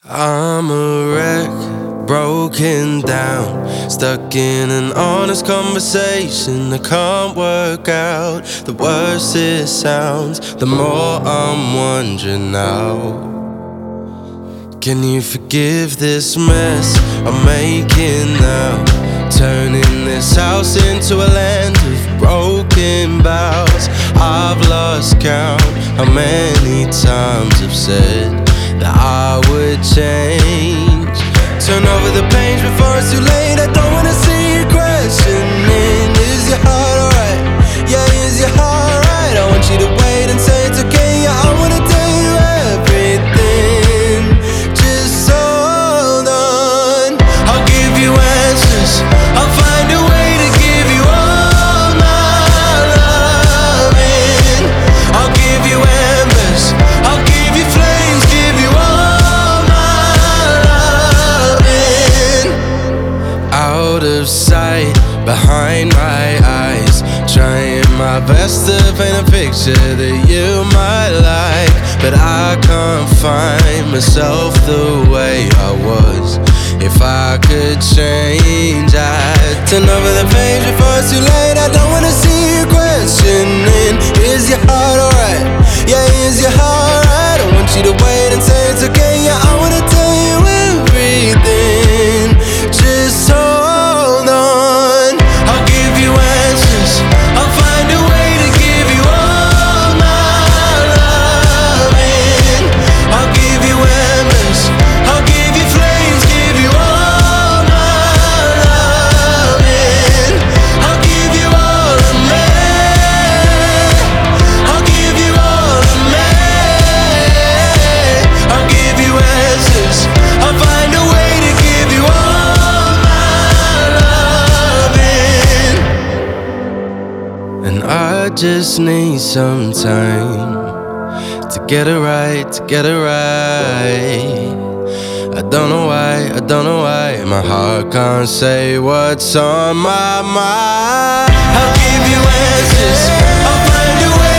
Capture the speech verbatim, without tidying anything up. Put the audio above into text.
I'm a wreck, broken down, stuck in an honest conversation I can't work out. The worse it sounds, the more I'm wondering now. Can you forgive this mess I'm making now? Turning this house into a land of broken vows. I've lost count how many times I've said that I would change. Turn over the page before it's too late. I don't wanna see you questioning. Is your heart alright? Yeah, is your heart right? I want you to wait and say it's okay. Yeah, I wanna tell you everything. Just hold on. I'll give you answers. I'll find a way to give you all my loving. I'll give you embers. I'll give you flames. Give you all my loving. Out of sight, behind my eyes, trying my best to paint a picture that you might like, but I can't find myself the way I was. If I could change, I'd turn over the page before it's too late. I don't wanna see you questioning. Is your heart alright? Yeah, is your heart right? I want you to wait and say it's okay. Yeah, I wanna tell you everything. Just hold on. I'll give you answers. I'll find a way to give you all my loving. I'll give you embers. I'll give you flames. Give you all my loving. I'll give you all of me. I'll give you all of me. I'll give you answers. I'll find a way to give you all my loving. And I just need some time to get it right, to get it right. I don't know why, I don't know why my heart can't say what's on my mind. I'll give you answers. I'll find a way.